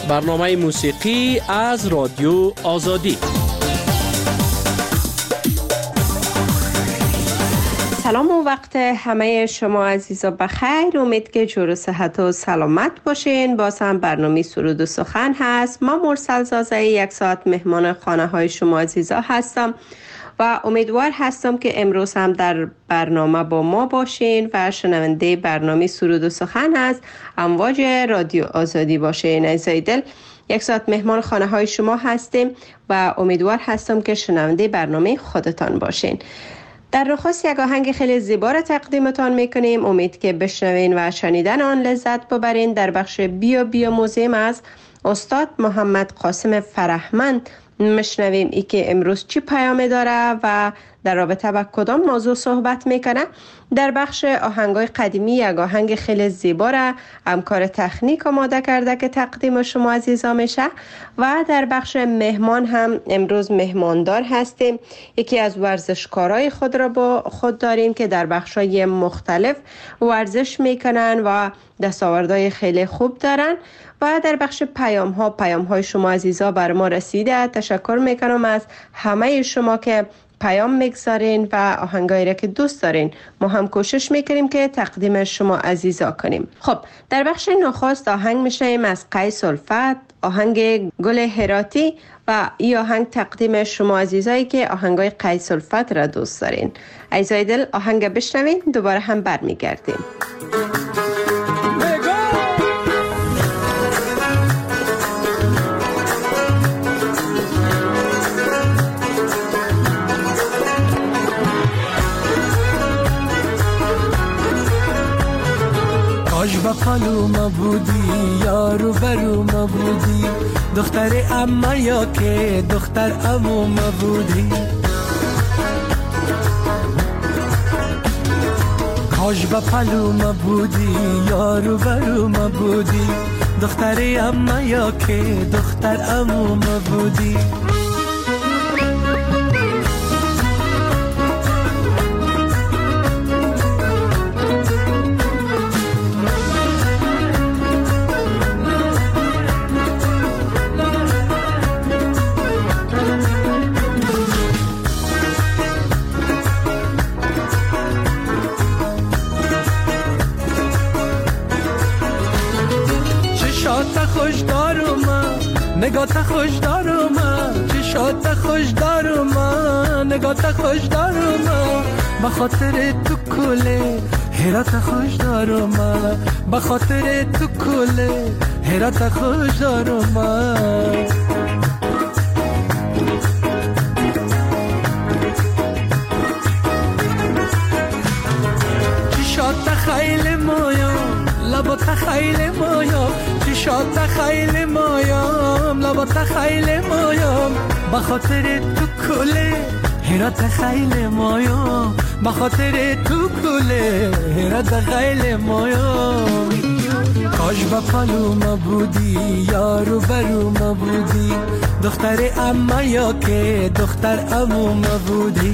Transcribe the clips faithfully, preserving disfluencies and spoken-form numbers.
برنامه موسیقی از رادیو آزادی. سلام و وقت همه شما عزیزا بخیر. امید که جور و صحت و سلامت باشین. باز هم برنامه سرود و سخن هست. ما مرسل زازه یک ساعت مهمان خانه های شما عزیزا هستم و امیدوار هستم که امروز هم در برنامه با ما باشین و شنونده برنامه سرود و سخن هست امواج رادیو آزادی باشین. عزیزای دل، یک ساعت مهمان خانه های شما هستیم و امیدوار هستم که شنونده برنامه خودتان باشین. در نخست یک آهنگ خیلی زیبا را تقدیمتان میکنیم. امید که بشنوین و شنیدن آن لذت ببرین. در بخش بیا بیا موزیم از استاد محمد قاسم فرهمند میشنویم ای که امروز چی پیام داره و در رابطه با کدام موضوع صحبت میکنه. در بخش آهنگای قدیمی یک آهنگ خیلی زیبا را همکار تکنیک آماده کرده که تقدیم شما عزیزا میشه. و در بخش مهمان هم امروز مهماندار هستیم. یکی از ورزشکارای خود را با خود داریم که در بخشای مختلف ورزش میکنن و دستاوردهای خیلی خوب دارن. و در بخش پیام ها پیام های شما عزیزا بر ما رسیده. تشکر میکنم از همه شما که پیام میگذارین و آهنگایی را که دوست دارین. ما هم کوشش میکنیم که تقدیم شما عزیزا کنیم. خب در بخش نخست آهنگ میشنیم از قیس الفت، آهنگ گل هراتی و این آهنگ تقدیم شما عزیزایی که آهنگای قیس الفت را دوست دارین. عزیزای دل، آهنگ بشنوین، دوباره هم برمیگردیم. کاش با پالوما بودی، یارو بروما بودی، دختر اما یا که دختر اموما بودی. کاش با پالوما بودی، یارو بروما بودی، دختر اما یا که دختر اموما بودی. نگات خوش دارم چشات خوش دارم نگات خوش دارم بخاطر تو کله هرات خوش دارم بخاطر تو کله هرات خوش دارم. چشات خیلی مایا لبات خیلی مایا چشات خیلی مایم لبات خیلی مایم بخاطر تو کله هرات خیلی مایم بخاطر تو کله هرات خیلی مایم. کاش با پالوما بودی، یارو بروما بودی، دختر اما یا که دختر اموما بودی.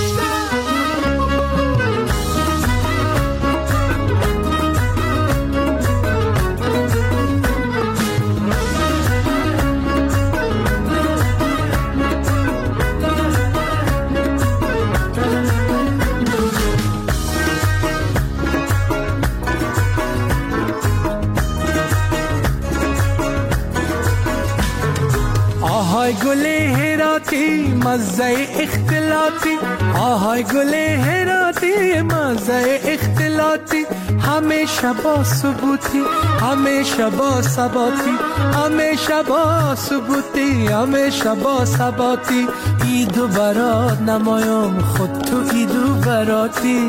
آهای گل هراتی مزه اختلاطی، آهای گل هراتی مزه اختلاطی، همیشه با ثبوتی همیشه با ثباتی همیشه با ثبوتی همیشه با ثباتی. ایدو برات نمایم خود تو ایدو براتی.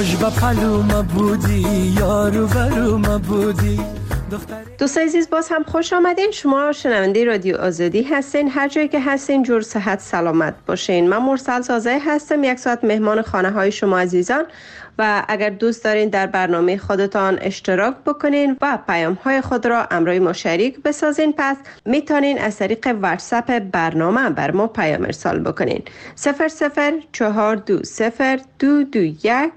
آج با پلوم بودی یارو بروم بودی. دوست عزیز باز هم خوش آمدین. شما شنونده رادیو آزادی هستین. هر جایی که هستین جور صحت سلامت باشین. من مرسل زازه هستم، یک ساعت مهمان خانه های شما عزیزان. و اگر دوست دارین در برنامه خودتان اشتراک بکنین و پیام های خود را امروی ما شریک بسازین، پس میتونین از طریق واتساپ برنامه بر ما پیام ارسال بکنین. صفر صفر چهار دو صفر دو دو یک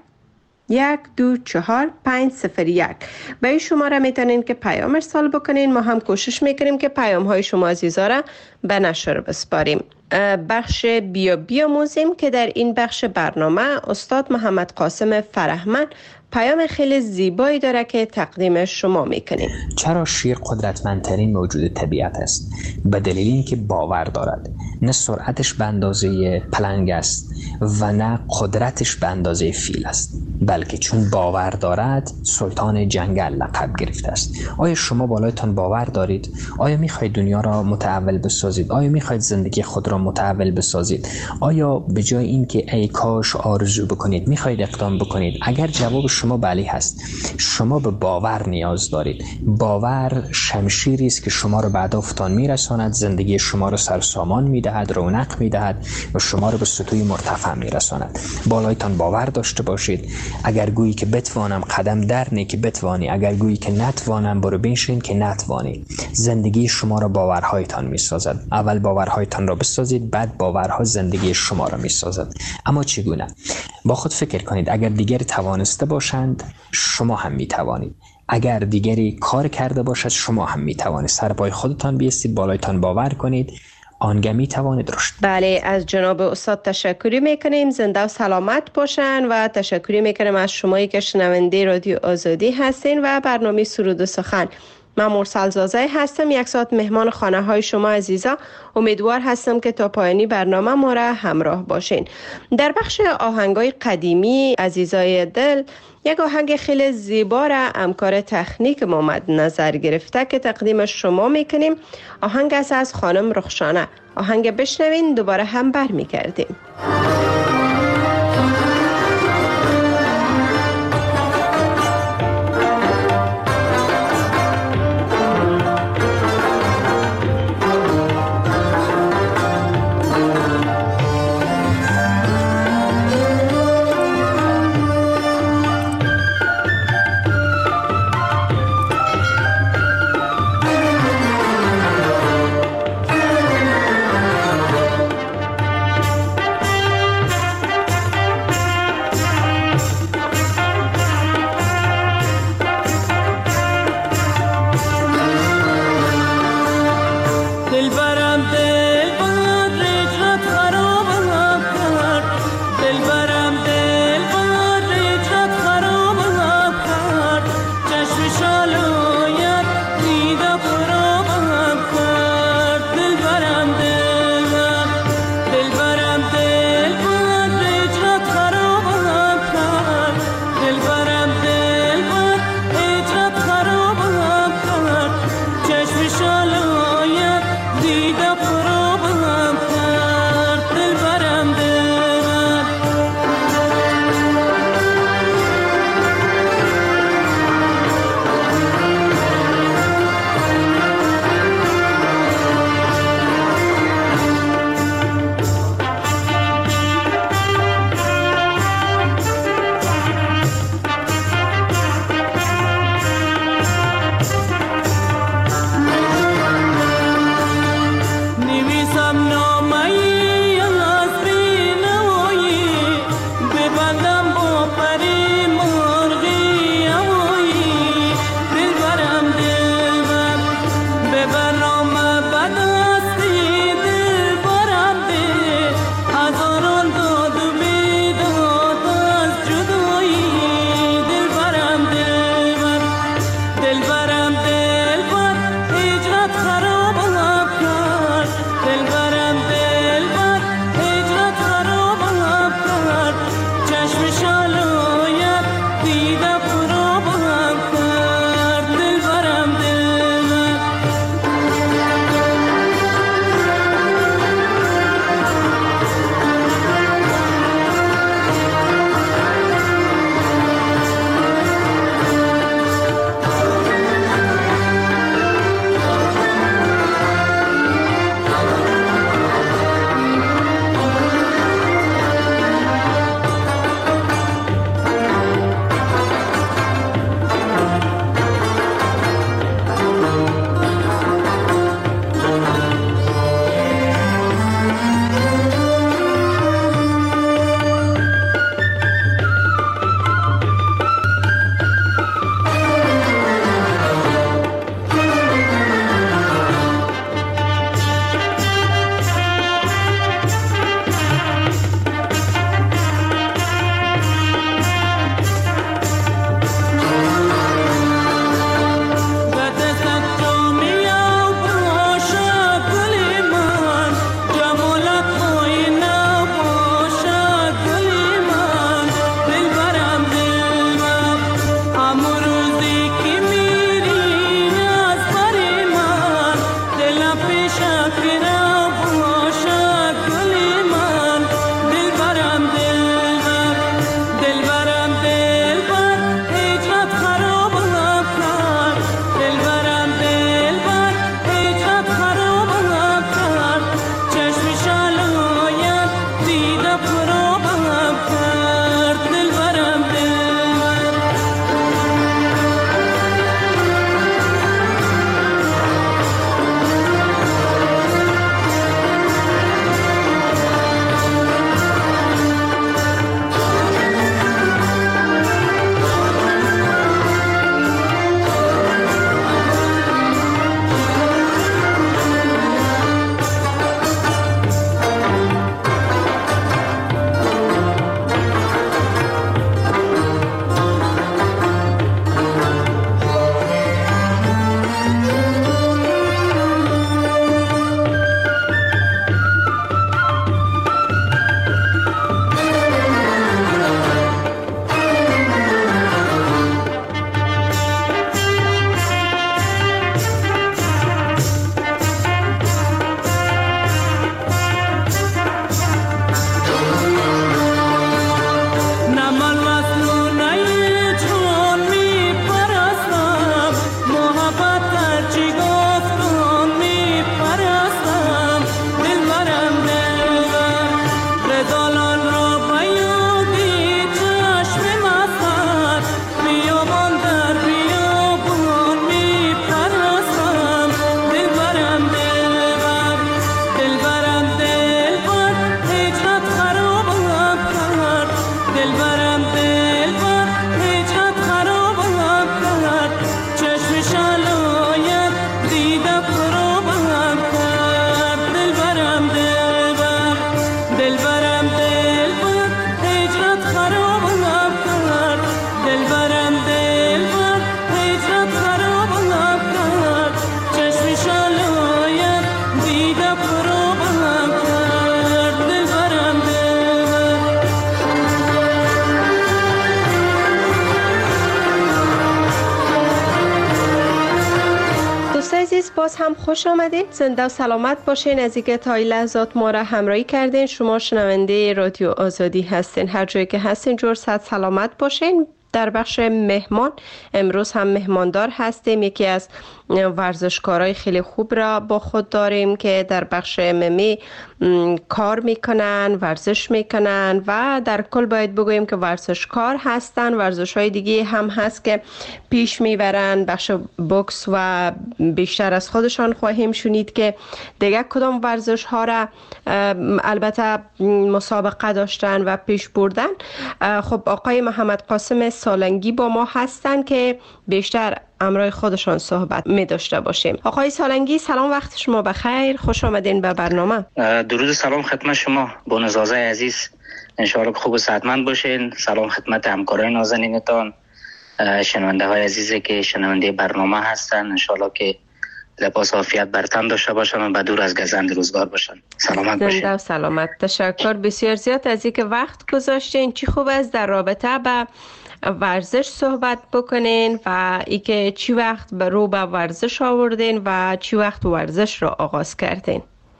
یک دو چهار پنج صفر یک. به این شماره میتونین که پیام ارسال بکنین. ما هم کوشش میکنیم که پیام های شما عزیزا را به نشر بسپاریم. بخش بیا بیاموزیم که در این بخش برنامه استاد محمد قاسم فرهمند پیام خیلی زیبایی داره که تقدیم شما میکنیم. چرا شیر قدرتمندترین موجود طبیعت است؟ به دلیل اینکه باور دارد. نه سرعتش به اندازه پلنگ است و نه قدرتش به اندازه فیل است، بلکه چون باور دارد سلطان جنگل لقب گرفته است. آیا شما بالایتان باور دارید؟ آیا میخواید دنیا را متحول بسازید؟ آیا میخواید زندگی خود را متحول بسازید؟ آیا به جای اینکه ای کاش آرزو بکنید میخواید اقدام بکنید؟ اگر جواب شما بله هست، شما به باور نیاز دارید. باور شمشیری است که شما را به هدفتان میرساند، زندگی شما را سرسامان میدهد، رونق میدهد و شما را به سطوح مرتفع میرساند. بالایتان باور داشته باشید. اگر گویی که بتوانم قدم در نه که بتوانی، اگر گویی که نتوانم برو بنشین که نتوانی. زندگی شما را باورهایتان میسازد. اول باورهایتان را بسازید، بعد باورها زندگی شما را میسازد. اما چگونه؟ با خود فکر کنید. اگر دیگری توانسته باشند شما هم میتوانید. اگر دیگری کار کرده باشد شما هم میتوانید. سر پای خودتان بیستید، بالایتان باور کنید، آنگه می توانید رشد. بله، از جناب استاد تشکری میکنیم. زنده و سلامت باشن و تشکری میکنیم از شمایی که شنونده رادیو آزادی هستین و برنامه سرود و سخن. من مرسل زازه هستم، یک ساعت مهمان خانه های شما عزیزا. امیدوار هستم که تا پایانی برنامه ما را همراه باشین. در بخش آهنگای قدیمی عزیزای دل، یک آهنگ خیلی زیبا را همکار تکنیک ما مد نظر گرفته که تقدیم شما میکنیم. آهنگ است از خانم رخشانه. آهنگ بشنوین، دوباره هم بر میگردیم. باز هم خوش آمدید. زنده و سلامت باشین. از اینکه تا این لحظات ما را همراهی کردین. شما شنونده رادیو آزادی هستین. هر جایی که هستین جور صد سلامت باشین. در بخش مهمان امروز هم مهماندار هستیم. یکی از ورزشکارای خیلی خوب را با خود داریم که در بخش ام ام ای کار میکنن، ورزش میکنن و در کل باید بگوییم که ورزشکار هستن. ورزش های دیگه هم هست که پیش میبرن. بخش بوکس و بیشتر از خودشان خواهیم شنید که دیگه کدام ورزش ها را البته مسابقه داشتن و پیش بردن. خب آقای محمد قاسم سالنگی با ما هستن که بیشتر امرای خودشان صحبت می داشته باشیم. آقای سالنگی سلام، وقت شما بخیر، خوش آمدین به برنامه. درود سلام خدمت شما بانوزازه عزیز، انشاءالله خوب و صحتمند باشین. سلام خدمت همکارای نازنینتان، شنونده های عزیزی که شنونده برنامه هستن، انشاءالله که لباس عافیت بر تن داشته باشن و بدور از گزند روزگار باشن. سلامت باشین. زنده و سلامت. تشکر بسیار زیاد از اینکه وقت گذاشتین. چی خوب است در رابطه با ورزش صحبت بکنین و اینکه چی وقت به رو به ورزش آوردین و چی وقت ورزش را آغاز کردین.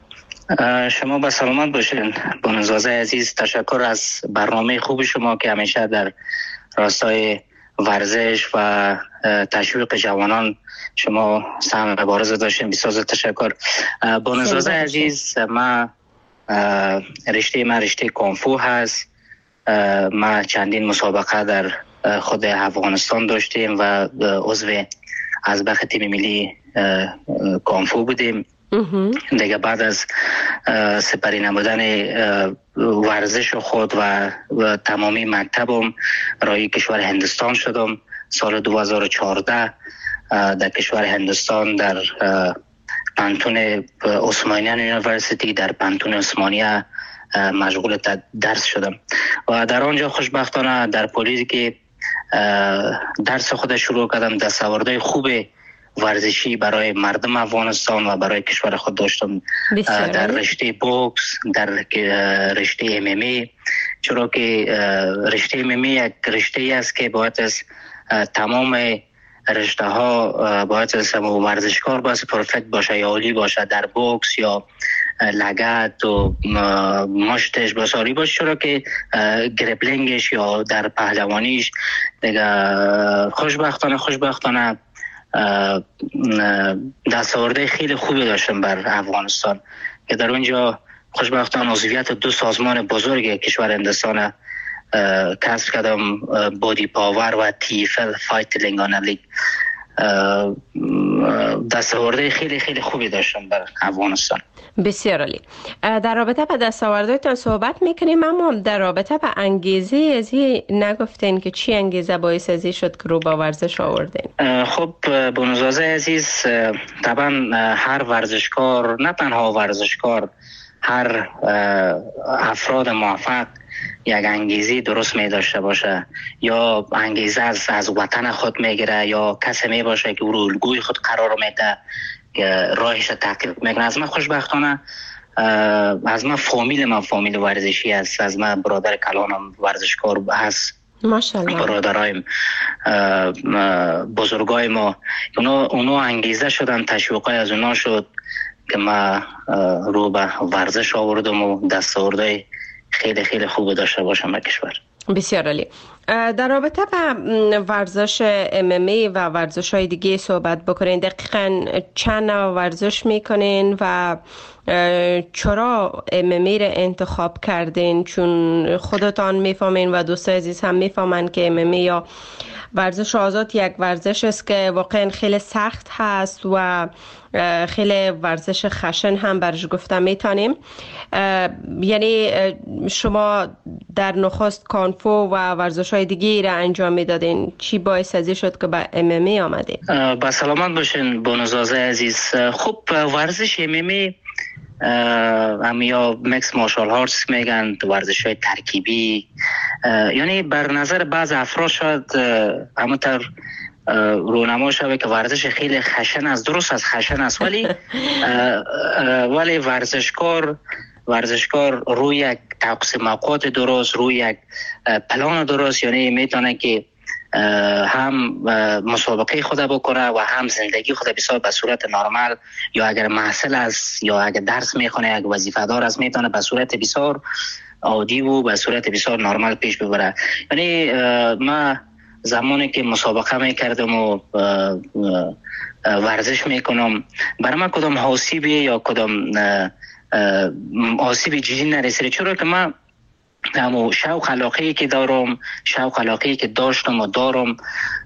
شما با سلامت باشین بانوزازه عزیز. تشکر از برنامه خوب شما که همیشه در راستای ورزش و تشویق جوانان شما سهم مبارزه داشتین. بسیار تشکر بانوزازه عزیز. ما رشته ما رشته کونفو هست. ما چندین مسابقه در خود افغانستان داشتیم و عضو از بخ تیم ملی کونفو بودیم. دیگه بعد از سپری نمودن ورزش خود و, و تمامی مکتبم رای کشور هندوستان شدم. سال دو هزار و چهارده در کشور هندوستان در پانتون عثمانیان یونیورسیتی در پانتون عثمانیه مشغول درس شدم و در آنجا خوشبختانه در پلیس که درس خود شروع کردم دستاوردهای خوب ورزشی برای مردم افغانستان و برای کشور خود داشتم. در رشته بوکس، در رشته ام ام ای، چرا که رشته ام ام ای یک رشته است که باید از تمام رشته ها باید از ورزشکار باید پرفکت باشه یا عالی باشه در بوکس یا لگت و مشتش بساری باشه، چرا که گریپلینگش یا در پهلوانیش دیگه خوشبختانه خوشبختانه دستاورده خیلی خوبی داشتم بر افغانستان که در اونجا خوشبختانه عضویت دو سازمان بزرگ کشور هندوستان کسب کردم، بودی پاور و تیفل فایت تلنگانه لیگ. دستاورده خیلی خیلی خوبی داشتم بر افغانستان. بسیار عالی. در رابطه با دستاوردهایتان صحبت میکنیم، اما در رابطه با انگیزه از این نگفتین که چی انگیزه باعث ازی شد که رو با ورزش آوردین؟ خب بانوزازه عزیز، طبعا هر ورزشکار، نه تنها ورزشکار، هر افراد موفق یک انگیزه درست می داشته باشه، یا انگیزه از, از وطن خود میگیره یا کسی می باشه که او رو الگوی خود قرار میده، راهش تعقیب میکنه. از من خوشبختانه از من فامیل من فامیل ورزشی است. از من برادر کلانم ورزشکار هست، ماشاءالله. برادرایم بزرگای ما اونا اونا انگیزه شدن، تشویقای از اونا شد که ما رو به ورزش آوردم و دستاوردهای خیلی خیلی خوب داشته باشم به کشور. بسیار عالی. در رابطه با ورزش ام ام ای و ورزش های دیگه صحبت بکنین. دقیقاً چند نوع ورزش میکنین و چرا ام ام ای را انتخاب کردین؟ چون خودتان میفهمین و دوستای عزیز هم میفهمن که ام ام ای یا ورزش آزاد یک ورزش است که واقعا خیلی سخت هست و خیلی ورزش خشن هم برش گفته میتونیم. یعنی شما در نخست کانفو و ورزش های دیگه را انجام میدادین، چی باعث ازی شد که به ام ام ای آمدین؟ با سلامت باشین بانوزازه عزیز. خب ورزش ام ام ای هم یا مکس مارشال آرتس میگن، ورزش های ترکیبی، یعنی بر نظر بعض افراد شاید همونطور رونما شده که ورزش خیلی خشن است. درست است، خشن است، ولی ولی ورزشکار ورزشکار روی یک تقسیم اوقات درست، روی یک پلان درست، یعنی میتونه که هم مسابقه خود بکنه و هم زندگی خود بسیار به صورت نرمال، یا اگر محصل است یا اگر درس میخونه، اگر وظیفه دار است، میتونه به صورت بسیار عادی و به صورت بسیار نرمال پیش ببره. یعنی ما زمانی که مسابقه میکردم و ورزش میکنم، برای من کدام آسیبی یا کدام آسیب جدی نرسید، چرا که من همو شوق علاقه‌ای که دارم، شوق علاقه‌ای که داشتم و دارم،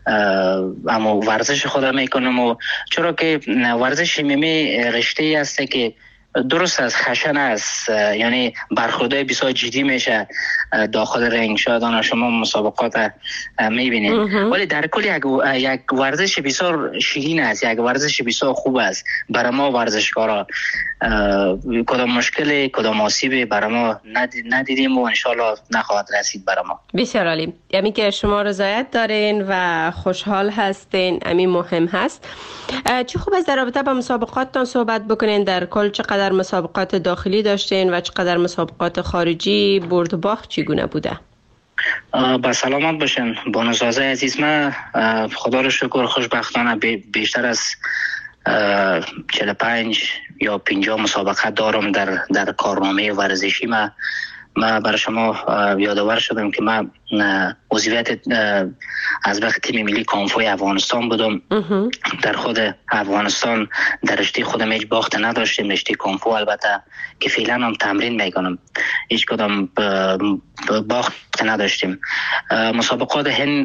همو ورزش خودم میکنم. و چرا که ورزش میمی رشته است که درست از خشن است، یعنی برخوردهای بسیار جدی میشه داخل رنگ. شاید شما مسابقات میبینید، ولی در کل یک یک ورزش بسیار شیرین است، یک ورزش بسیار خوب است برای ما ورزشکارا. کدام مشکل کدام آسیبی برای ما ندیدیم و انشالله نخواهد رسید برای ما. بسیار عالی. یعنی که شما رضایت دارین و خوشحال هستین، همین مهم هست. چه خوب است در رابطه با مسابقاتتان صحبت بکنین. در کل چقدر مسابقات داخلی داشتین و چقدر مسابقات خارجی؟ برد و باخت چگونه بوده؟ با سلامت باشین بانوزازه عزیز. من خدا رو شکر خوشبختانه بیشتر از چهل و پنج یا پنجاه مسابقه دارم در در کارنامه ورزشی. من من برای شما یادآور شدم که من عضویت از وقت تیم ملی کانفوی افغانستان بودم. در خود افغانستان در رشته خودم هیچ باخت نداشتیم، رشته کانفو البته که فعلا هم تمرین میکنم، هیچ کدام باخت نداشتیم. مسابقات هند،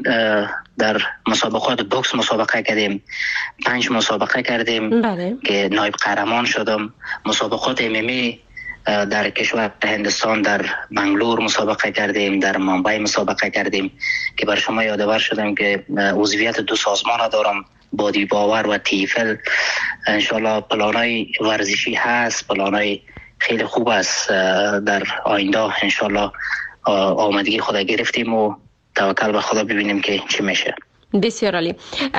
در مسابقات بوکس مسابقه کردیم، پنج مسابقه کردیم بله. که نایب قهرمان شدم. مسابقات امیمی در کشور هندستان در بنگلور مسابقه کردیم، در ممبئی مسابقه کردیم که بر شما یادآور شدم که عضویت دو سازمان دارم، بادی باور و تیفل. انشالله پلانای ورزشی هست، پلانای خیلی خوب است. در آینده انشالله آمادگی خود گرفتیم و توکل به خدا ببینیم که چی میشه. بسیار عالی.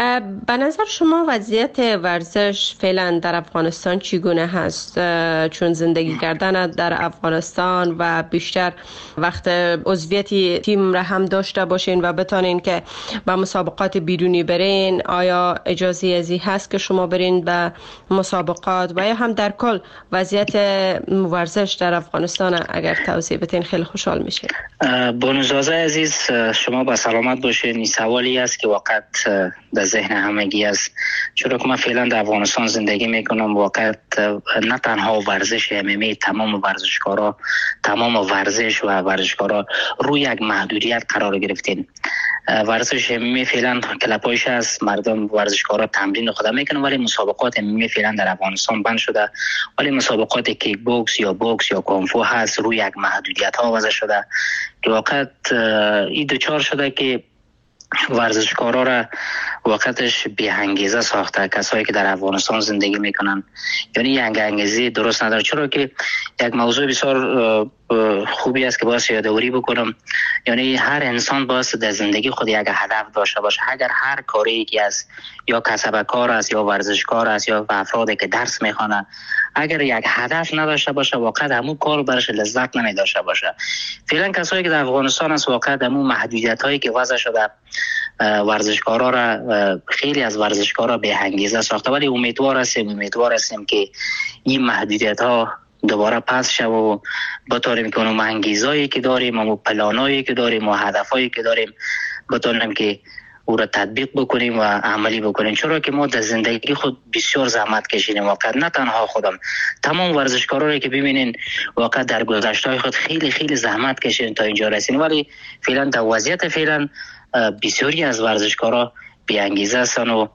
به نظر شما وضعیت ورزش فعلا در افغانستان چگونه هست؟ چون زندگی کردن در افغانستان و بیشتر وقت عضویت تیم را هم داشته باشین و بتانین که به مسابقات بیرونی برین، آیا اجازه ازی هست که شما برین به مسابقات و یا هم در کل وضعیت ورزش در افغانستان اگر توضیح بدین خیلی خوشحال میشه. بانوزازه عزیز، شما با سلامت باشین. این سوالی است که واقعا در ذهن همگی است، چرا که من فعلا در افغانستان زندگی میکنم. واقعا نه تنها ورزش امیمی، تمام ورزشکارا، تمام ورزش و ورزشکارا روی یک محدودیت قرار گرفتین. ورزش امیمی فعلا کلپایش است، مردم ورزشکارا تمرین خود میکنن، ولی مسابقات امیمی فعلا در افغانستان بند شده. ولی مسابقات کیک بوکس یا بوکس یا کونفو هست، روی یک محدودیت ها وضع شده که واقعا این دوچار شده که ورزشکارا را وقتش بی انگیزه ساخته. کسایی که در افغانستان زندگی میکنن یعنی یک انگیزه درست نداره. چرا که یک موضوع بسیار خوبی است که باید یادآوری بکنم، یعنی هر انسان باید در زندگی خود یک هدف داشته باشه. اگر هر کاری که از یا کسب کار است یا ورزشکار است یا افرادی که درس میخوانه، اگر یک هدف نداشته باشه واقعا همون کار برش لذت نمی داشته باشه. فعلا کسایی که در افغانستان است واقعا همون محدودیت هایی که وضع شده ورزشکارا را، خیلی از ورزشکارا به انگیزه ساخته. ولی امیدوار هستیم امیدوار هستیم که این محدودیت ها دوباره پس شد و بتونیم که اون انگیزایی که داریم، اون پلانایی که داریم و هدفایی که داریم بتونیم که او را تطبیق بکنیم و عملی بکنیم. چرا که ما در زندگی خود بسیار زحمت کشیدیم، واقعا نه تنها خودم، تمام ورزشکارایی که ببینین واقعا در گذشته خود خیلی خیلی زحمت کشیدن تا اینجا رسیدیم. ولی فعلا در وضعیت فعلا بسیاری از ورزشکارا بی انگیزه هستن و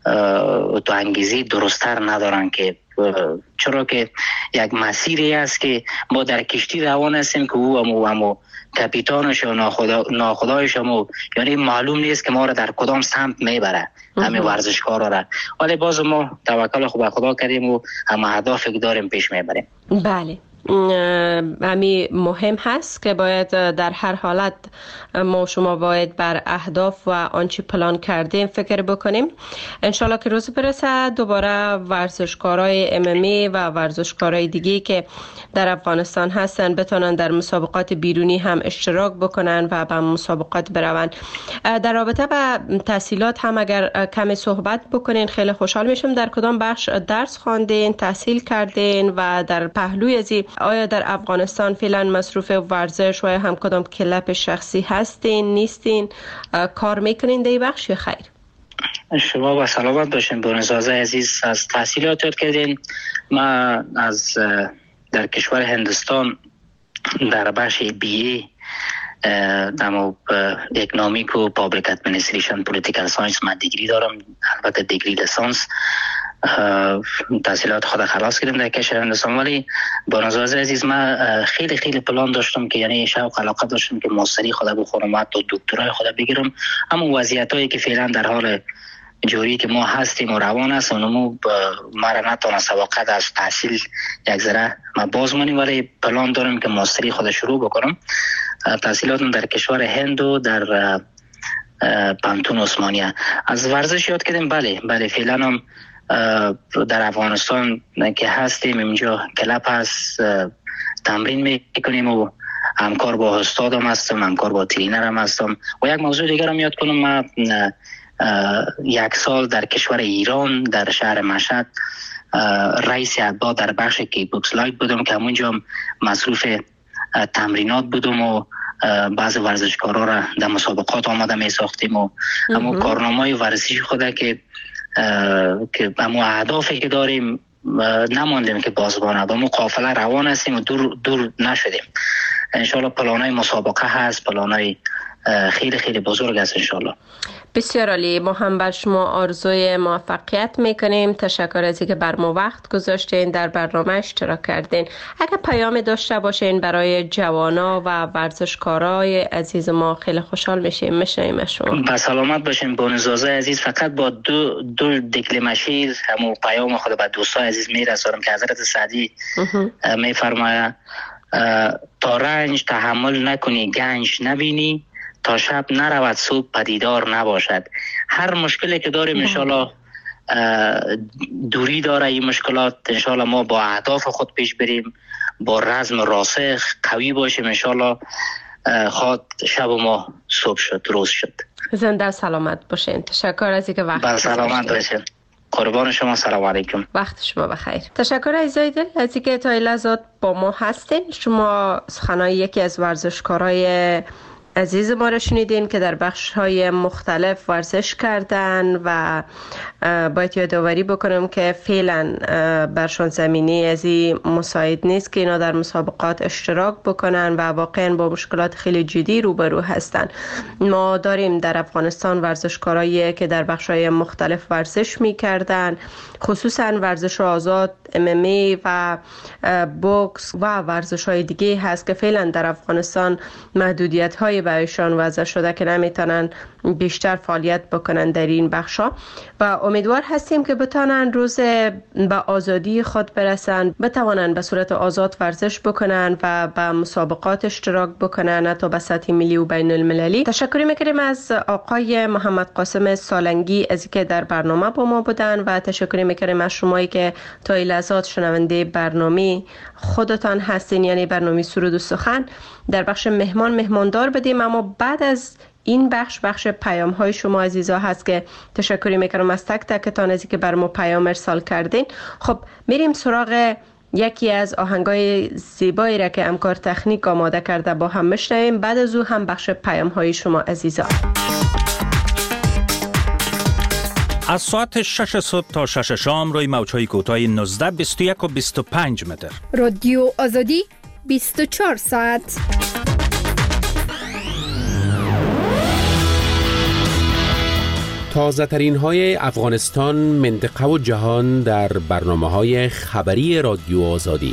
تو انگیزه درست‌تر ندارن، که چرا که یک مسیری است که ما در کشتی روان هستیم که او همو همو کپیتانش و ناخدا ناخدایش همو، یعنی معلوم نیست که ما را در کدام سمت میبره همه ورزشکارا را. ولی باز ما توکل خود به خدا کردیم و هم اهدافی که داریم پیش میبریم. بله همی مهم هست که باید در هر حالت ما شما باید بر اهداف و آنچه پلان کردیم فکر بکنیم. انشالله که روز برسه دوباره ورزشکارای ام ام ای و ورزشکارای دیگه که در افغانستان هستن بتونن در مسابقات بیرونی هم اشتراک بکنن و به مسابقات بروند. در رابطه با تحصیلات هم اگر کمی صحبت بکنین خیلی خوشحال میشم. در کدام بخش درس خواندین، تحصیل کردین و در پهلوی ازی آیا در افغانستان فعلا مصروف ورزش و هم کدام کلب شخصی هستین نیستین، کار میکنین در بخش یا خیر؟ شما با سلامت باشین. بونزازه عزیز، از تحصیلات یاد کردین. ما از در کشور هندوستان در بخش بی ای دمو اکنامیک و پابلیک ادمنستریشن پولیتیکال ساینس من دیگری دارم، البته دیگری لیسانس. تحصیلات خود خلاص کردم در کشور هندوستان، ولی بونزازه عزیز ما خیلی خیلی پلان داشتم که یعنی شوق علاقه داشتم که ماستری خود بخونم و حتی دکترای خود بگیرم. اما وضعیت هایی که فعلا در حال جوری که ما هستیم و روان است اونمو ما را نتونست وقت از تحصیل یک ذره ما باز مانیم، ولی پلان دارم که ماستری خود شروع بکنم. تحصیلاتم در کشور هند و در پانتون عثمانیه. از ورزش یاد کردیم. بله بله فعلا هم در افغانستان که هستیم اینجا کلب هست، تمرین میکنیم و همکار با استادم هستم، همکار با ترینرم هستم. و یک موضوع دیگر هم یاد کنم، ما یک سال در کشور ایران در شهر مشهد رئیس اتباع در بخش کیک بوکس لایت بودم که همونجا مصروف تمرینات بودم و بعض ورزشکارا را در مسابقات آماده می ساختیم و اما کارنامه ورزشی خود که که اما اهدافی که داریم نماندیم که بازبانه با ما قافله روان هستیم و دور دور نشدیم. انشالله پلانای مسابقه هست، پلانای خیلی خیلی بزرگ است انشالله. بسیار عالی. ما هم بر شما آرزوی موفقیت میکنیم. تشکر از اینکه بر ما وقت گذاشتین در برنامه اشتراک کردین. اگر پیام داشته باشین برای جوانا و ورزشکارای عزیز ما خیلی خوشحال میشیم. میشنویم شما. با سلامت باشین بونزازه عزیز. فقط با دو دو دکلمه شیر همو پیام خود به دوستای عزیز میرسونم که حضرت سعدی میفرماید تا رنج تحمل نکنی گنج نبینی، تا شب نرود صبح پدیدار نباشد. هر مشکلی که داریم انشالله دوری داره این مشکلات. انشالله ما با اهداف خود پیش بریم، با رزم راسخ قوی باشیم. انشالله خواد شب ما صبح شد، روز شد. زنده سلامت باشین. تشکر از اینکه وقت با سلامت باشین. قربان شما. سلام علیکم. وقت شما بخیر. تشکر عزیزای دل از اینکه تا این لحظات با ما هستین. شما سخنای یکی از ورزشکارای عزیز ما را شنیدین که در بخش های مختلف ورزش کردن و باید یادآوری بکنم که فعلا برشان زمینی از این مساعد نیست که اینا در مسابقات اشتراک بکنن و واقعا با مشکلات خیلی جدی روبرو هستن. ما داریم در افغانستان ورزشکارایی که در بخش های مختلف ورزش میکردن، خصوصا ورزش آزاد، ام ام ای و بوکس و ورزش های دیگه هست که فعلا در افغانستان محدودیت های برایشان وضع شده که نمیتونن بیشتر فعالیت بکنن در این بخشا و امیدوار هستیم که بتونن روز به آزادی خود برسن، بتوانن به صورت آزاد ورزش بکنن و به مسابقات اشتراک بکنن حتی به سطح ملی و بین المللی. تشکر میکنیم از آقای محمد قاسم سالنگی از اینکه در برنامه با ما بودن و تشکر میکنیم از شمایی که تا این لحظات شنونده برنامه خودتان هستین، یعنی برنامه سرود و سخن. در بخش مهمان مهماندار بدیم، اما بعد از این بخش بخش پیام های شما عزیزا هست که تشکری میکنم از تک تکتان از اینکه بر ما پیام ارسال کردین. خب میریم سراغ یکی از آهنگای زیبایی را که همکار تکنیک آماده کرده با هم میشنویم. بعد از او هم بخش پیام های شما عزیزا. از ساعت شش صبح تا شش شام روی موج‌های کوتاه نوزده، بیست و یک و بیست و پنج متر. رادیو آزادی بیست و چهار ساعت. تازه ترین های افغانستان، منطقه و جهان در برنامه های خبری رادیو آزادی.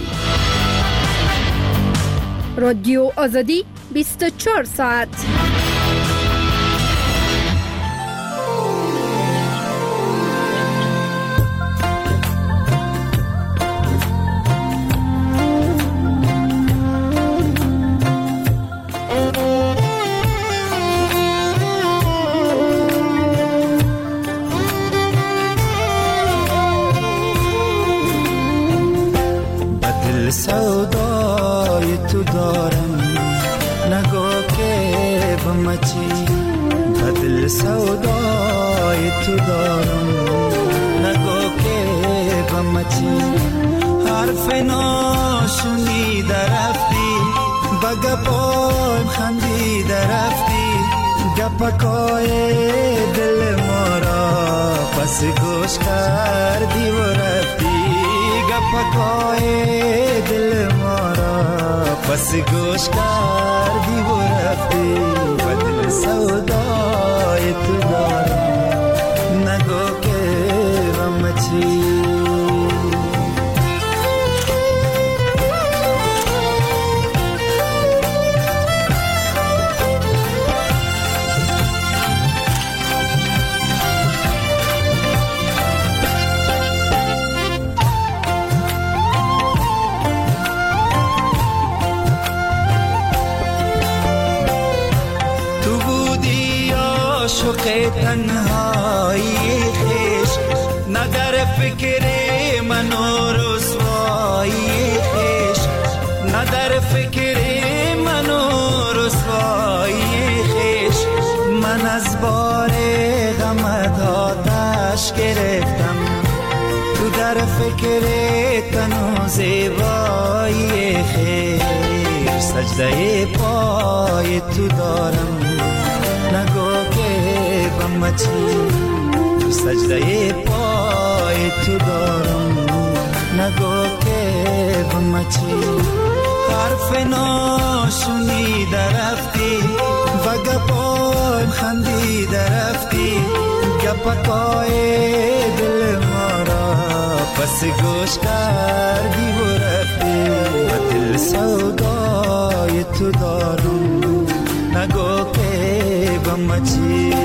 رادیو آزادی بیست و چهار ساعت. سودای تو دارم نگو که بمچی بدل سودای تو دارم نگو که بمچی حرف ناشونی درفتی بگپایم خندی درفتی گپکای دل ما را پس گوش کردی و رفتی گپکای دل ما را پس گوش کردی و رفتی بدل سودای تو دارم نگو که غمچی تنهایی خیش نه در فکر من و رسوایی خیش نه در فکر من و رسوایی خیش من از بار غمت آتش گرفتم تو در فکر تن و زیبایی خیش سجده پای تو دارم نگو که بمچی سجده پای تو دارم نگو که بمچی حرف ناشونی درفتی و گپایم خندی درفتی گپکای دل ما را پس گوش کردی و رفتی و دل سودای تو دارم نگو که بمچی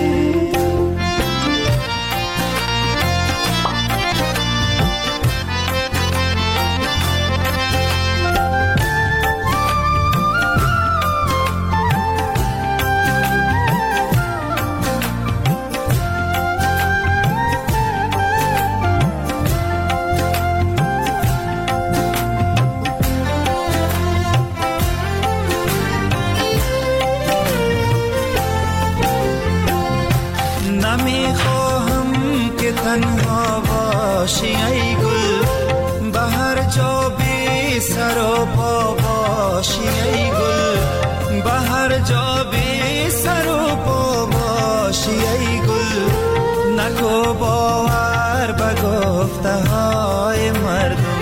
تنها باشی ای گل به هر جا بی سر و پا باشی ای گل به هر جا بی سر و پا باشی ای گل نکو باور به گفته های مردم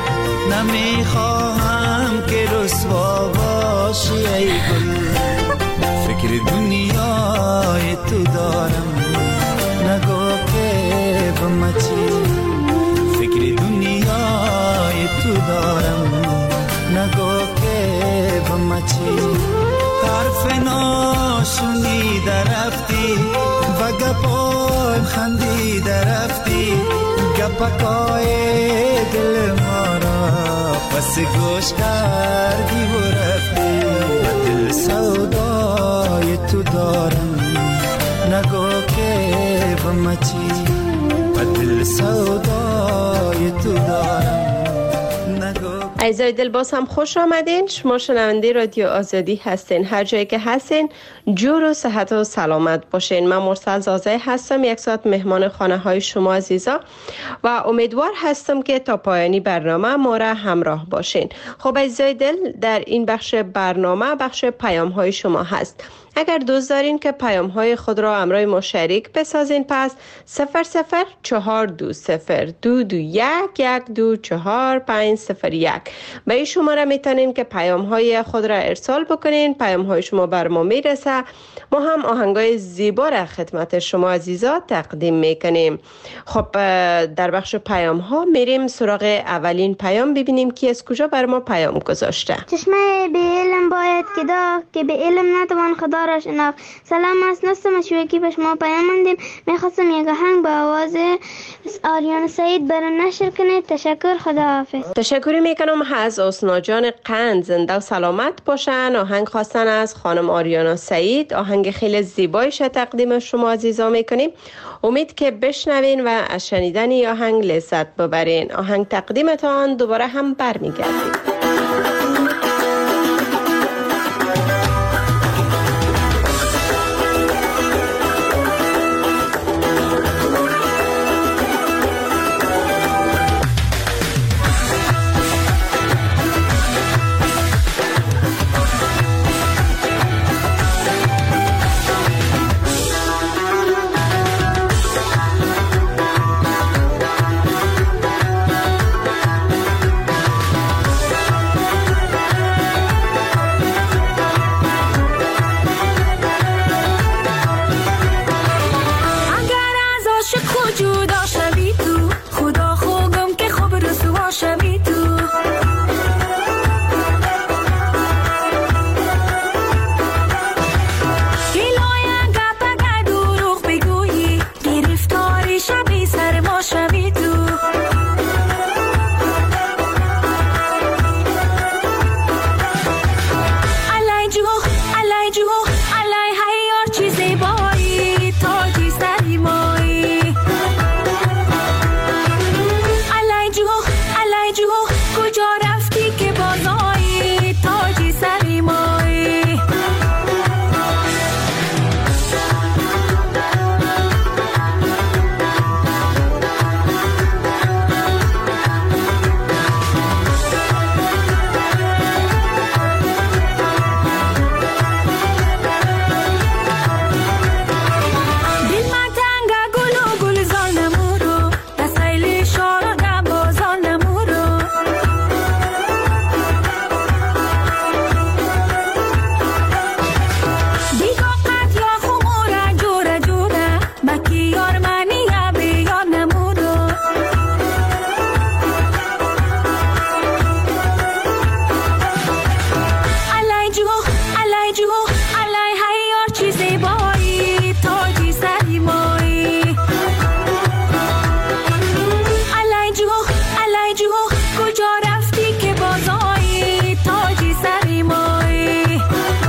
نمیخواهم که رسوا باشی ای گل فکر دنیای تو دارم نگو که بمچی فکر دنیای تو دارم نگو که بمچی حرف ناشونی درفتی و گپایم خندی درفتی گپکای دل ما را پس گوش کردی و رفتی دل سودای تو دارم نگو که بمچی بدل سودای تو دارم نگو. عزیزای دل باز هم خوش آمدین. شما شنونده رادیو آزادی هستین. هر جایی که هستین جور و صحت و سلامت باشین. من مرسل زازه هستم، یک ساعت مهمان خانه های شما عزیزا و امیدوار هستم که تا پایانی برنامه ما را همراه باشین. خب عزیزای دل، در این بخش برنامه بخش پیام های شما هست. اگر دوست دارین که پیام های خود را همراه ما شریک بسازین، پس صفر صفر چهار دو صفر دو دو یک یک دو چهار پنج صفر یک به این شماره میتونین که پیام های خود را ارسال بکنین. پیام های شما بر ما میرسه، ما هم آهنگای زیبا را خدمت شما عزیزا تقدیم میکنیم. خب در بخش پیام ها میریم سراغ اولین پیام، ببینیم کی از کجا بر ما پیام گذاشته. چشمه به علم باید که دا که به علم نتوان خدا را شناخت. سلام، از نست مشوقی به شما پیام مندیم. میخواستم یک آهنگ با آواز آریانا سعید برام نشر کنید. تشکر، خداحافظ. تشکر میکنم از اسنا جان قند، زنده و سلامت باشن. آهنگ خواستن از خانم آریانا سعید، آهنگ خیلی زیبایش تقدیم شما عزیزا میکنیم. امید که بشنوین و از شنیدن آهنگ لذت ببرین. آهنگ تقدیمتان دوباره هم برمیگردیم. سرما شوی تو. گلای گپ اگر دروغ بگویی گرفتاری شبی سرما شوی تو. علای جو علای جو علای هیار چیزی بایی تاجی سری مایی. علای جو علای جو کجا رفتی که بازایی تاجی سری مایی. دل من تنگه گل و گلزار نمورو دستایل شارا گبازار نمورو. دیگا قد یا خموره جوره جوره بکی یار منی یا بیار نمورو. علای جو علای جو علای هیار چیزی بایی تاجی سری مایی. علای جو علای جو کجا رفتی که بازایی تاجی سری مایی.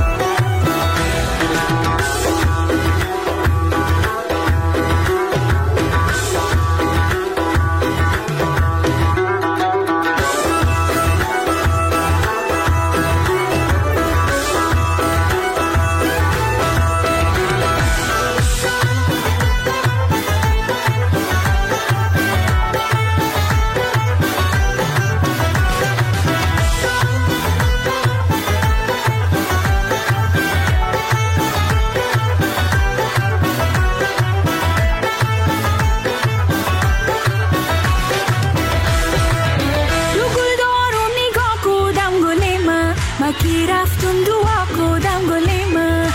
رو گلدارم نگاه کدم گلی من مکی رفتم دعا کدم گلی من.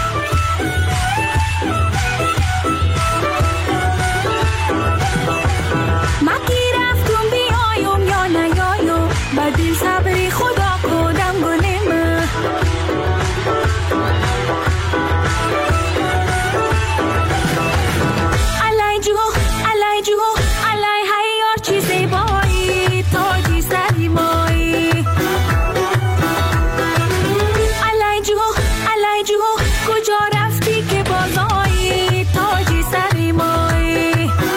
مکی رفتم بیایم یا نیایم با دل صبری خدا کدم گلی من. علای جو علای جو علای هیار چیزی بایی تاجی سری مایی. علای جو علای جو کجا رفتی که بازایی تاجی سری مایی.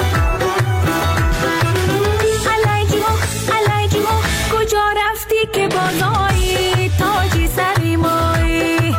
علای جو علای جو کجا رفتی که بازایی تاجی سری مایی.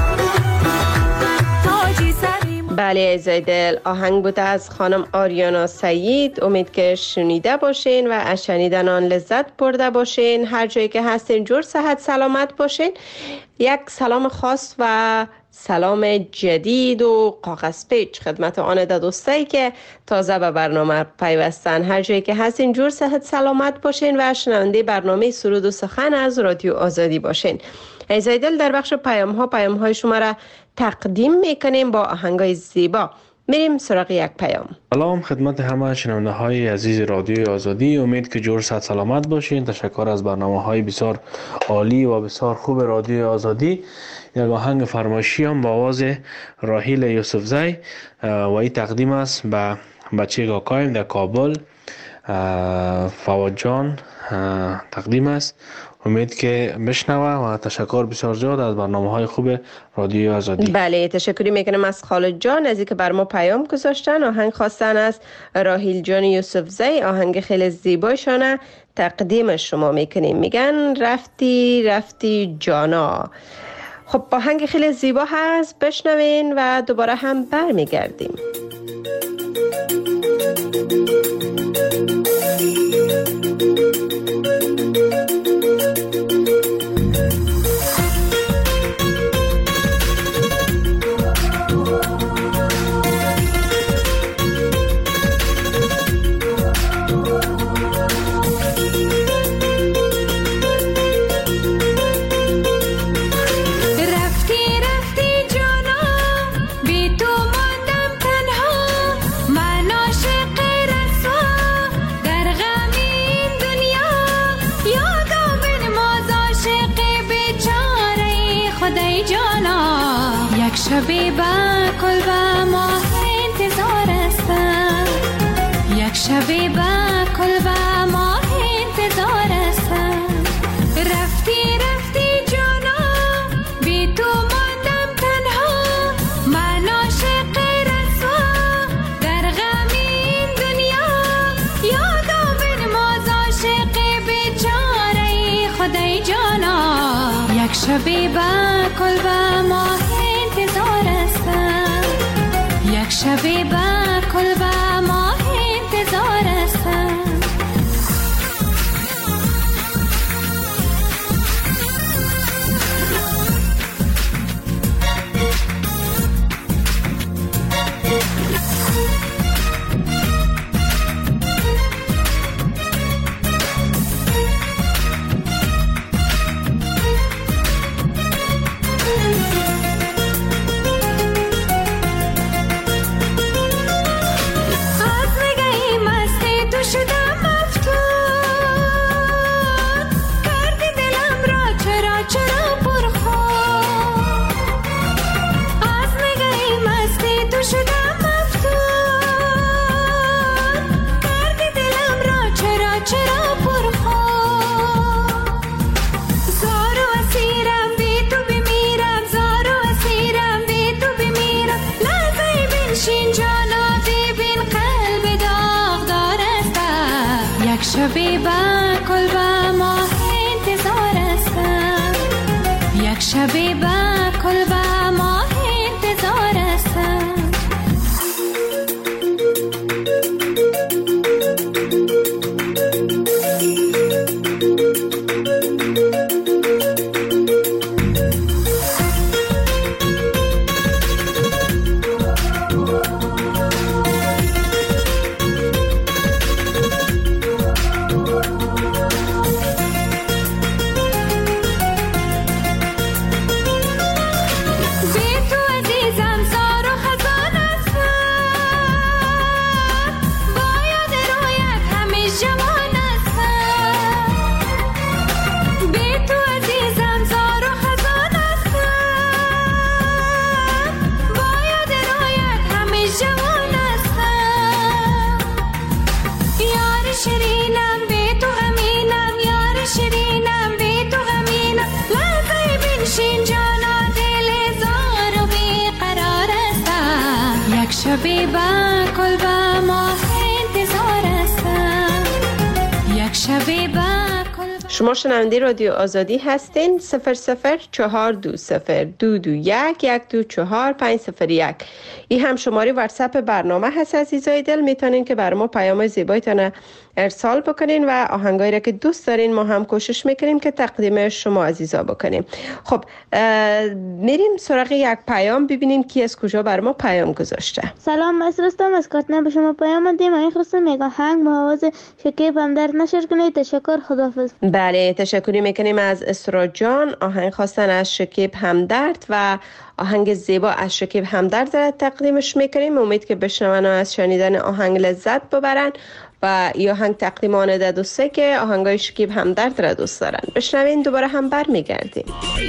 تاجی سری مایی. بله عزیزای دل، آهنگ بوده از خانم آریانا سعید. امید که شنیده باشین و از شنیدن آن لذت برده باشین. هر جایی که هستین جور صحت سلامت باشین. یک سلام خاص و سلام جدید و کاغذ پیچ خدمت آن دوستایی که تازه به برنامه پیوستن. هر جایی که هستین جور صحت سلامت باشین و شنونده برنامه سرود و سخن از رادیو آزادی باشین. عزیزای دل، در بخش پیام ها پیام های شما را تقدیم میکنیم با آهنگای زیبا. میریم سراغ یک پیام. سلام خدمت همه شنونده های عزیز رادیو آزادی. امید که جور صحت سلامت باشین. تشکر از برنامه های بسیار عالی و بسیار خوب رادیو آزادی. یک آهنگ فرمایشی هم با آواز راحیل یوسفزی و این تقدیم است به بچه کاکایم در کابل، فواد جان تقدیم است. امید که بشنوه و تشکر بسیار زیاد از برنامه‌های خوب رادیو آزادی. بله تشکری میکنم از خالد جان از اینکه بر ما پیام گذاشتن. آهنگ خواستن از راحیل جان یوسفزی. آهنگ خیلی زیبایشانه تقدیم شما میکنیم. میگن رفتی رفتی جانا. خب آهنگ خیلی زیبا هست، بشنوین و دوباره هم برمیگردیم. رفتی رفتی جانا بی تو ماندم تنها. خدای جانا یک شبی با کل با ماه انتظار هستم یک شبی با کل با ماه انتظار هستم رفتی رفتی جانا بی تو ماندم تنها من عاشق رسوا در غم این دنیا یادم بنواز عاشق بیچاره خدای جانا یک شبی با کل با ماه انتظار هستم یک شبی با کل با ماه انتظار هستم شبی با کل با ماه انتظار هستم یک شبی با کل با ماه انتظار هستم شبی با کل با ماه انتظار هستم یک شبی با کل. شما شنونده رادیو آزادی هستین. صفر صفر چهار دو صفر دو دو یک یک دو چهار پنج صفر یک. این هم شماره واتساپ برنامه هست. عزیزای دل میتونین که بر ما پیام زیبایتان ارسال بکنین و آهنگایی را که دوست دارین ما هم کوشش میکنیم که تقدیم شما عزیزا بکنیم. خب میریم سراغ یک پیام ببینیم کی از کجا بر ما پیام گذاشته. سلام، من رستم از کاتنه به شما پیام دادم. این خواستم یک آهنگ با آواز شکیب همدرد نشر کنید. تشکر، خداحافظ. بله، تشکری میکنیم از اسرا جان. آهنگ خواستن از شکیب همدرد و آهنگ زیبا از شکیب همدرد را تقدیمش میکنیم. امید که بشنون و از شنیدن آهنگ لذت ببرن و این آهنگ تقدیم آنده دوسته که آهنگای شکیب همدرد را دوست دارن. بشنوین دوباره هم بر میگردیم.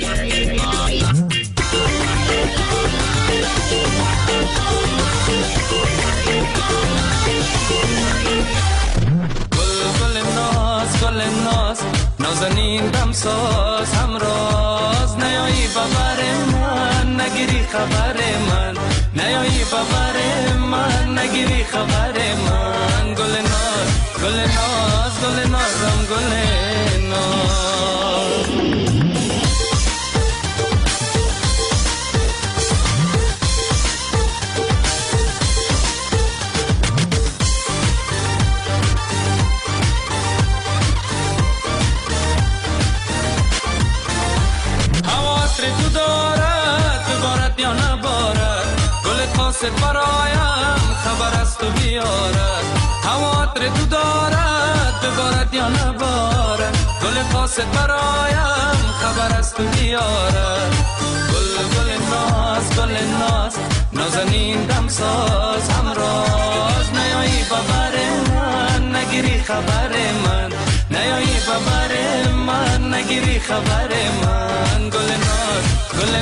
گل ناز نازنین دمساز همراز نیایی ببر من نگیری خبر من نیایی ببر من نگیری خبر من گل ناز گل ناز گل نازم گل ناز برایم خبر است تو بیارد هواتر تو دارد ببارد یا نبارد گل قاصد برایم خبر است تو بیارد گل گل ناز گل ناز نازنین دمساز همراز نیایی ببر من نگیری خبر من نیایی ببر من نگیری خبر من گل ناز گل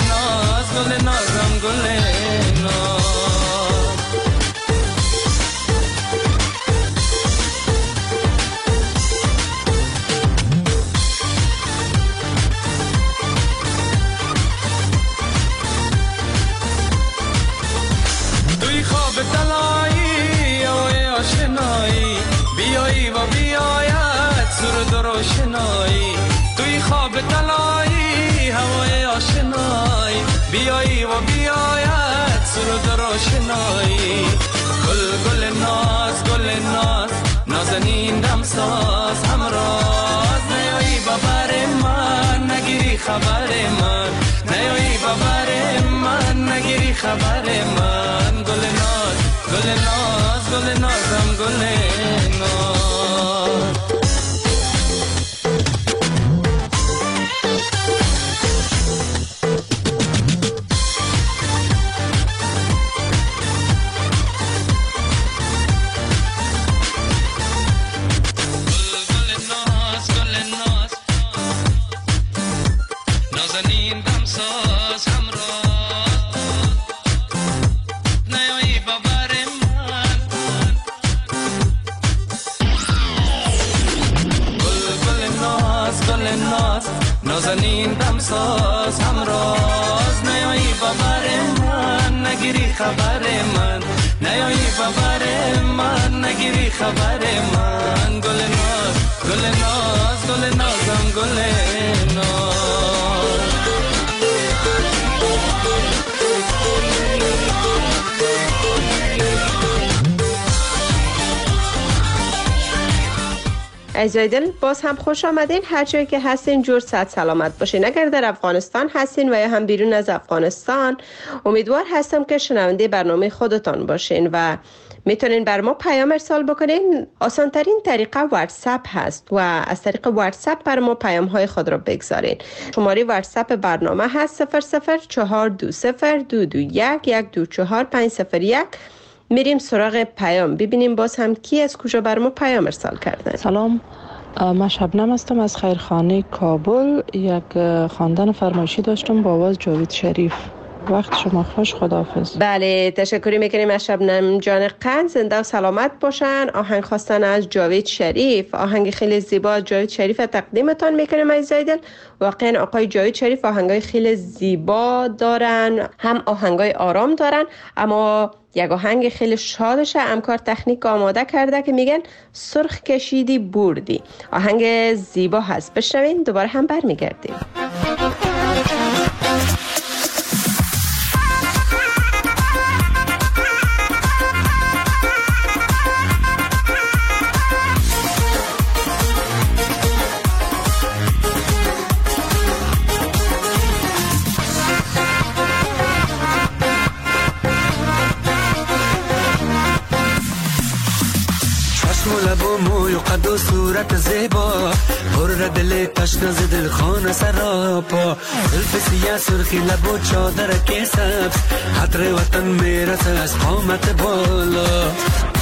خواب طلایی هوای آشنایی بیایی و بیاید سرود روشنایی گل گل ناز گل ناز نازنین دمساز همراز نیایی ببر من نگیری خبر من نیایی ببر من نگیری خبر من گل ناز گل ناز گل نازم گل ناز نازنین دمساز همراز نیایی ببر من نگیری خبر من نیایی ببر من نگیری خبر من گل ناز گل ناز گل نازم گل ناز عزیزای دل باز هم خوش آمدین. هر جایی که هستین جور صحت سلامت باشین. اگر در افغانستان هستین و یا هم بیرون از افغانستان امیدوار هستم که شنونده برنامه خودتان باشین و میتونین بر ما پیام ارسال بکنین. آسان ترین طریقه واتساپ هست و از طریق واتساپ بر ما پیام های خود را بگذارین. شماره واتساپ برنامه هست صفر صفر چهار دو صفر دو دو یک یک دو چهار پنج صفر یک. میریم سراغ پیام ببینیم باز هم کی از کجا بر ما پیام ارسال کردن. سلام، من شبنم هستم از خیرخانه کابل. یک خواندن فرمایشی داشتم با آواز جاوید شریف. وقت شما خوش، خداحافظ. بله تشکری میکنیم از شبنم جان قند، زنده و سلامت باشن. آهنگ خواستن از جاوید شریف، آهنگ خیلی زیبا جاوید شریف تقدیمتان میکنیم عزیزای دل. واقعا آقای جاوید شریف آهنگای خیلی زیبا دارن، هم آهنگای آرام دارن، اما یک آهنگ خیلی شادش همکار تکنیک آماده کرده که میگن سرخ کشیدی بردی. آهنگ زیبا هست، بشنوین دوباره هم برمیگردیم. قد و صورت زیبا پر دل تشنه ز دل خانه سراپا زلف سیاه سرخی لب و چادر که سبز حضر وطن میرسه از قامت بالا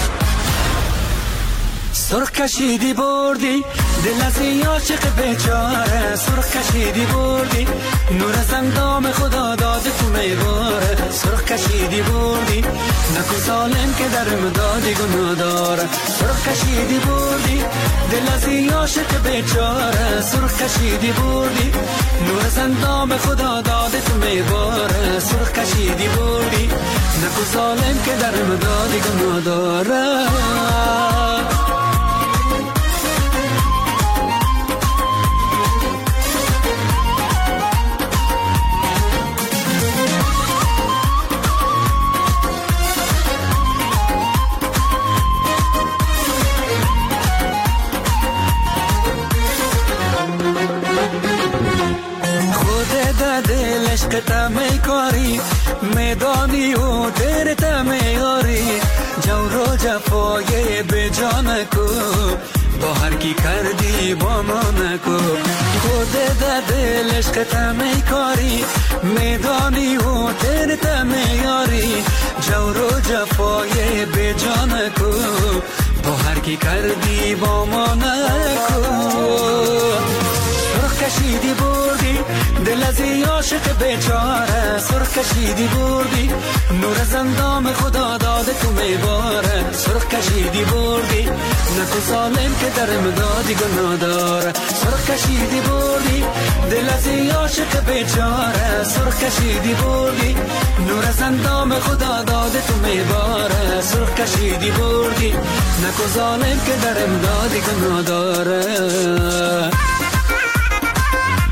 سرخ کشیدی بردی دل از این عاشق بیچاره سرخ کشیدی بردی نور از اندام خدا داده تو میواره سرخ کشیدی بردی نکو ظالم که در مدادی گناه داره سرخ کشیدی بردی دل از این عاشق بیچاره سرخ کشیدی بردی نور از اندام خدا داده تو میواره سرخ کشیدی بردی نکو ظالم که در مدادی گناه داره عشق تمی کاری میدانی و تیر تمی یاری جور و جفای به جان کو با هر کی کردی با ما نکو خود دل عشق تمی کاری میدانی و تیر تمی یاری جور و جفای به جان کو با هر کی کردی با ما نکو سرخ کشیدی بردی دل از این عاشق بیچاره سرخ کشیدی بردی نور از اندام خدا داده تو میباره سرخ کشیدی بردی نکو ظالم که در مدادی گناه داره سرخ کشیدی بردی دل از این عاشق بیچاره سرخ کشیدی بردی نور از اندام خدا داده تو میباره سرخ کشیدی بردی نکو ظالم که در مدادی گناه داره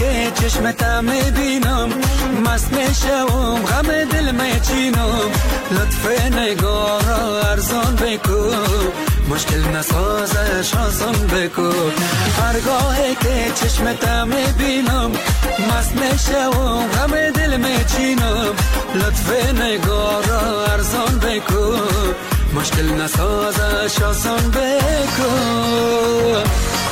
که چشمتم میبینم مست میشم غم دل میچینم لطف نگاه را ارزان بکن مشکل نسازش آسان بکن هرگاهی که چشمتم میبینم مست میشم غم دل میچینم لطف نگاه را ارزان بکن مشکل نسازش آسان بکن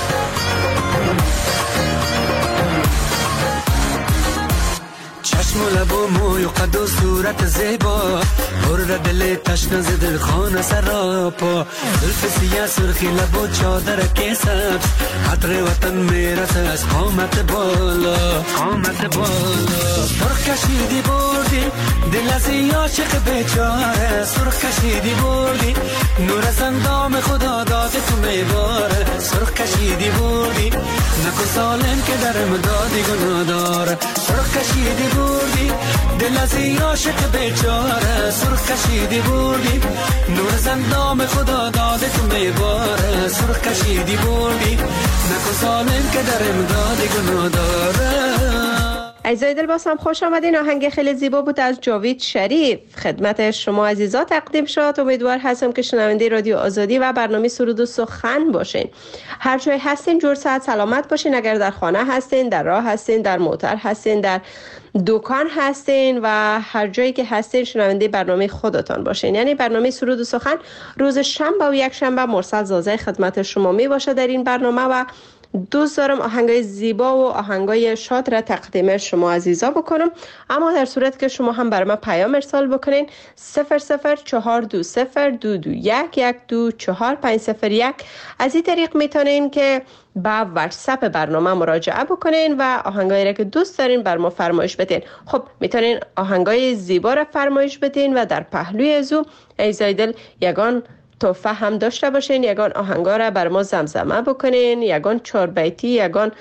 چشم و لب و موی و قد و صورت زیبا پر دل تشنه ز دل خانه سراپا زلف سیاه سرخی لب و چادر که سبز عطر وطن میرسه از قامت بالا قامت بالا سرخ کشیدی بردی دل از این عاشق بیچاره سرخ کشیدی بردی نور از اندام خدا داد تو میباره سرخ کشیدی بردی نکن سالم که در امدادی گناه داره سرخ کشیدی بردی دل از این عاشق بیچاره سرخ کشیدی بردی نور از اندام خدا داد تو میباره سرخ کشیدی بردی نکن سالم که در امدادی گناه داره. عزیزای دل باز هم خوش آمدین. آهنگ خیلی زیبا بود از جاوید شریف خدمت شما عزیزا تقدیم شد. امیدوار هستم که شنونده رادیو آزادی و برنامه سرود و سخن باشین. هر جای هستین جور صحت سلامت باشین. اگر در خانه هستین، در راه هستین، در موتر هستین، در دکان هستین و هر جایی که هستین شنونده برنامه خودتان باشین. یعنی برنامه سرود و سخن روز شنبه و یک شنبه مرسل زازه خدمت شما می باشه در این برنامه و دوست دارم آهنگای زیبا و آهنگای شاد را تقدیم شما عزیزا بکنم. اما در صورت که شما هم برای من پیام ارسال بکنین صفر صفر چهار دو صفر دو دو یک یک دو چهار پنج صفر یک از این طریق میتونین که با واتساپ برنامه مراجعه بکنین و آهنگایی را که دوست دارین بر ما فرمایش بدین. خب میتونین آهنگای زیبا را فرمایش بدین و در پهلوی ازو عزیزای دل یگان تحفه هم داشته باشین. یگان آهنگا را بر ما زمزمه بکنین، یگان چهار بیتی، یگان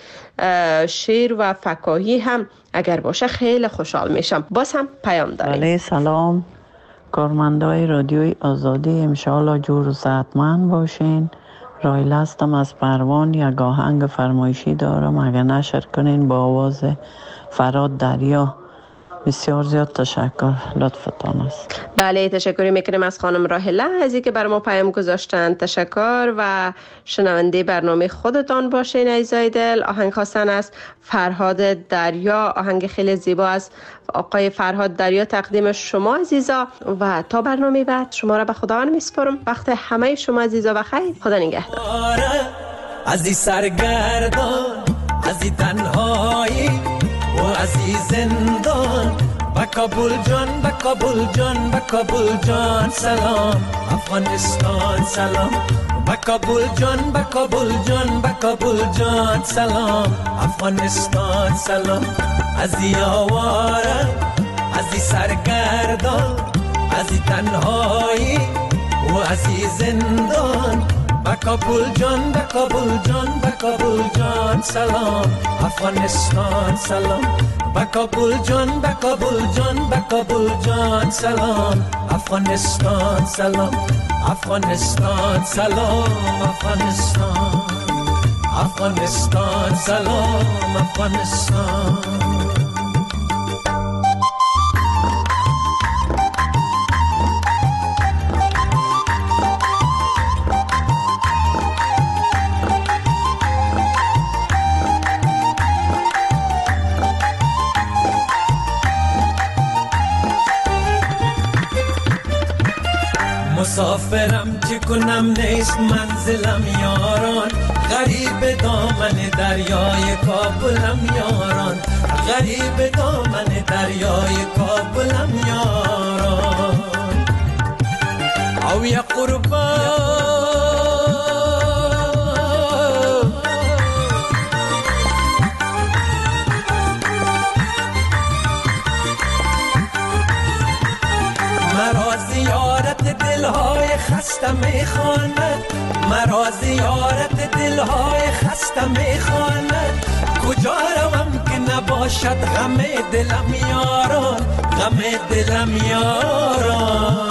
شعر و فکاهی هم اگر باشه خیلی خوشحال میشم. باز هم پیام داریم. بله سلام کارمندای رادیوی آزادی، انشاءالله جور و صحتمند باشین. رایل هستم از پروان. یک آهنگ فرمایشی دارم اگر نشر کنین با آواز فراد دریا. بسیار زیاد تشکر، لطفتان است. بله تشکری میکنیم از خانم راهله از اینکه بر ما پیام گذاشتن. تشکر و شنونده برنامه خودتان باشین عزیزای دل. آهنگ خواستن از فرهاد دریا، آهنگ خیلی زیبا از آقای فرهاد دریا تقدیم شما عزیزا و تا برنامه بعد شما را به خداوند میسپارم. وقت همه شما عزیزا بخیر. خدا نگهدار. از این سرگردان، از این تنهایی و از این زندان، با کابل جان، با کابل جان، با کابل جان سلام. افغانستان سلام. با کابل جان، با کابل جان، با کابل جان سلام. افغانستان سلام. از این آواره، از این سرگردان، از این تنهایی و از این زندان، با کابل جان، با کابل جان، با کابل جان سلام. افغانستان سلام. با کابل جان، با کابل جان، با کابل جان سلام. افغانستان سلام. افغانستان سلام. افغانستان افغانستان سلام. افغانستان مسافرم چه کنم نیست منزلم یاران، غریب دامن دریای کابلم یاران، غریب دامن دریای کابلم یاران. او یا قربان مرا زیارت دلهای خسته میخواند، مرا زیارت دلهای خسته میخواند. کجا روم که نباشد غم دلم یاران، غم دلم یاران.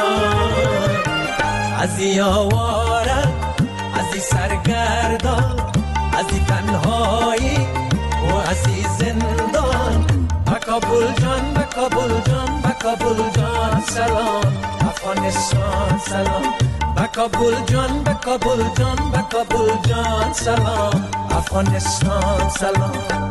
از این آواره، از این سرگردان، از این تنهایی و از این زندگی کابل جان به کابل جان سلام افغانستان سلام به کابل جان به کابل جان به کابل جان سلام افغانستان سلام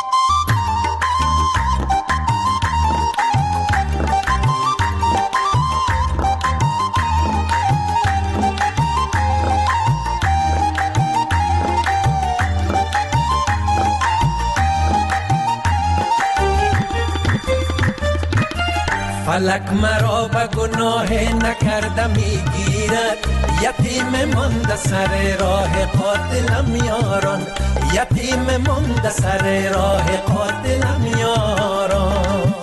فلک مرا به گناه نکرده میگیرد یتیم مانده سر راه قاتلم یاران یتیم مانده سر راه قاتلم یاران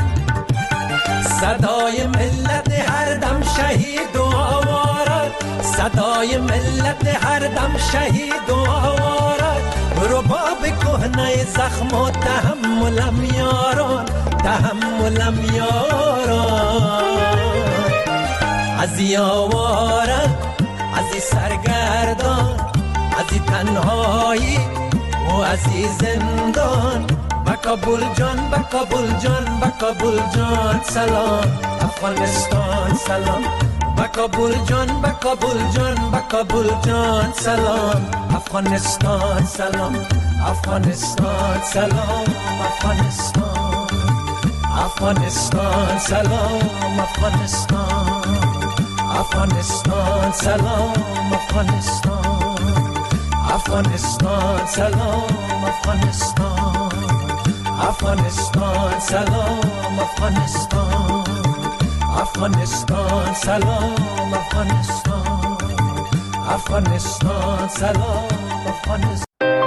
صدای ملت هر دم شهید و آوارد صدای ملت هر دم شهید و آوارد رباب کهنه زخم و تحملم یاران تحملم یاران ازی آوارد ازی سرگردان ازی تنهایی و ازی زندان به کابل جان به کابل جان به کابل جان سلام افغانستان سلام به کابل جان به کابل جان به کابل جان سلام افغانستان سلام افغانستان سلام افغانستان افغانستان سلام افغانستان افغانستان سلام افغانستان افغانستان سلام افغانستان افغانستان سلام افغانستان افغانستان سلام افغانستان افغانستان سلام افغانستان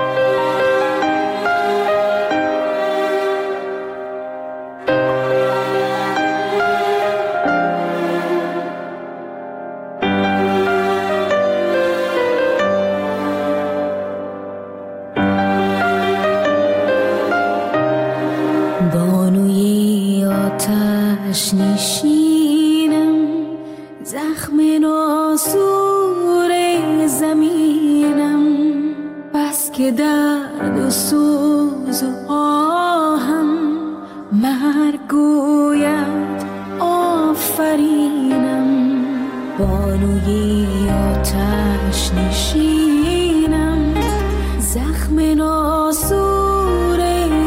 نشینم زخم ناسور زمینم بس که درد و سوز و آهم مرگ گوید آفرینم بانوی آتش نشینم زخم ناسور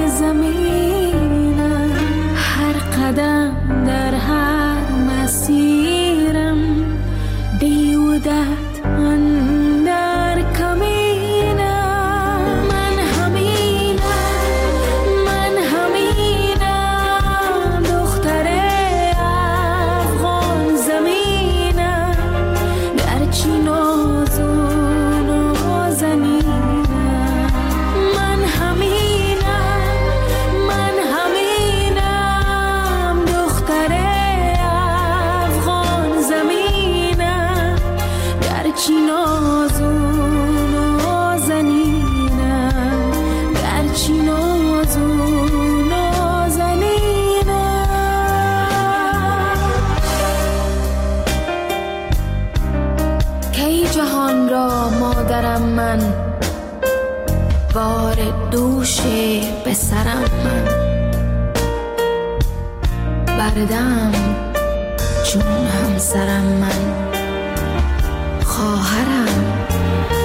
زمینم هر قدم در هر مسیرم بیودت اندر کمینم من همینم من همینم دختر افغان زمینم گرچه نازون و زنینم من همینم من همینم دختر افغان زمینم گرچه نازون و زنینم گرچه نازون و زنینم کی جهان را مادرم من بار دوش به سرم من بردم چون همسرم من خواهرم